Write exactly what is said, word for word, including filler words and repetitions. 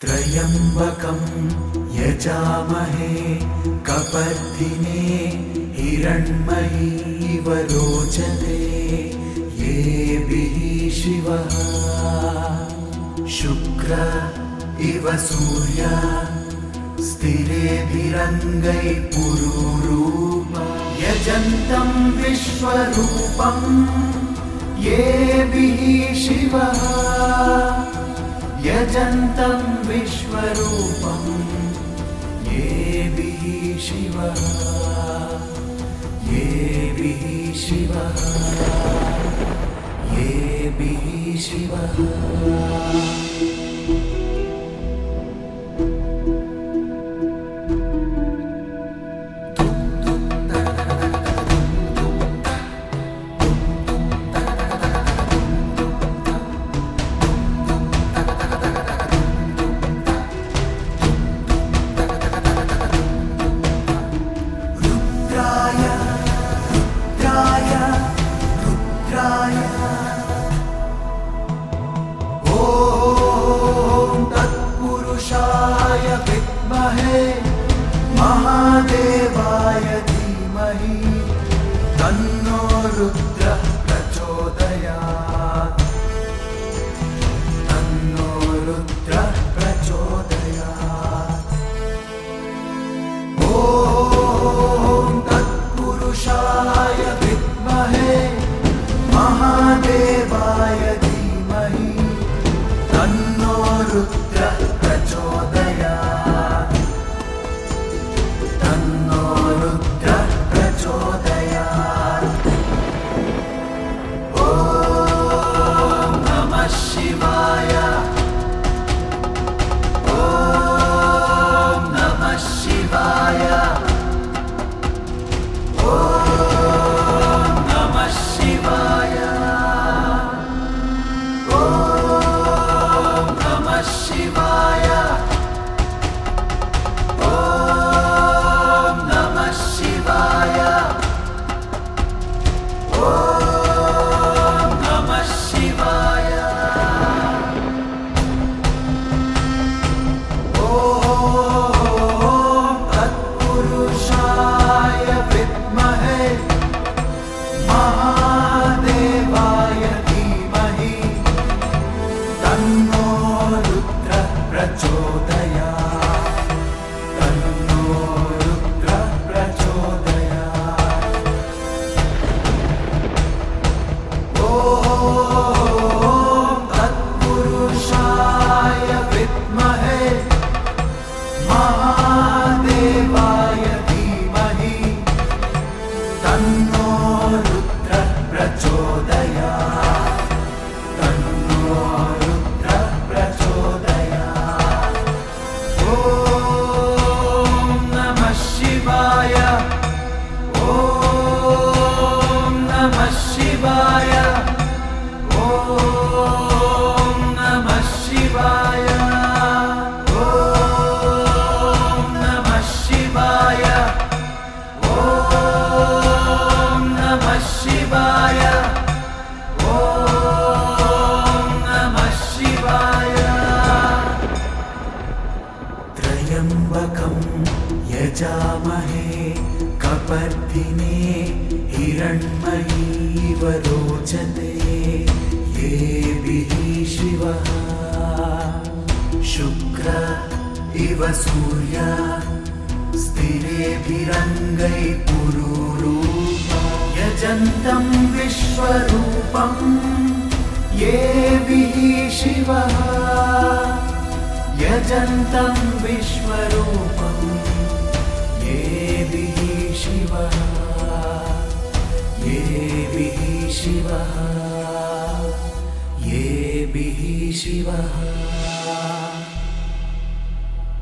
त्र्यम्बकं यजामहे कपर्दिने हिरण्मयीव रोचते येभिः शिवः शुक्र इव सूर्या स्थिरेभिरङ्गैः पुरुरूप यजन्तं विश्वरूपं येभिः शिवः यजन्तं विश्वरूपं येभिः शिवः येभिः शिवः येभिः शिवः। तत्पुरुषाय विद्महे महादेवाय धीमहि तन्नो रुद्रः प्रचोदयात् तन्नो रुद्रः प्रचोदयात्। ॐ तत्पुरुषाय विद्महे महादेवाय धीमहि तन्नो रुद्रः प्रचोदयात् तन्नो रुद्रः प्रचोदयात्। ॐ नमः शिवाय ॐ नमः शिवाय ॐ नमः शिवाय ॐ नमः शिवाय ॐ नमः शिवाय ॐ नमः शिवाय। ॐ तत्पुरुषाय विद्महे महादेवाय धीमहि तन्नो रुद्रः प्रचोदयात् तन्नो रुद्रः प्रचोदयात्। ॐ तत्पुरुषाय विद्महे महादेवाय धीमहि तन्नो रुद्रः प्रचोदयात् तन्नो रुद्रः प्रचोदयात्। ॐ नमः शिवाय ॐ नमः शिवाय ॐ नमः शिवाय ॐ नमः शिवाय ॐ नमः शिवाय ॐ नमः शिवाय। त्र्यम्बकं यजामहे कपर्दिने हिरण्मयीव रोचते येभिः शिवः शुक्र इव सूर्या स्थिरेभिरङ्गैः पुरुरूप यजन्तं विश्वरूपं येभिः शिवः यजन्तं विश्वरूपं येभिः शिवः येभिः शिवः येभिः शिवः।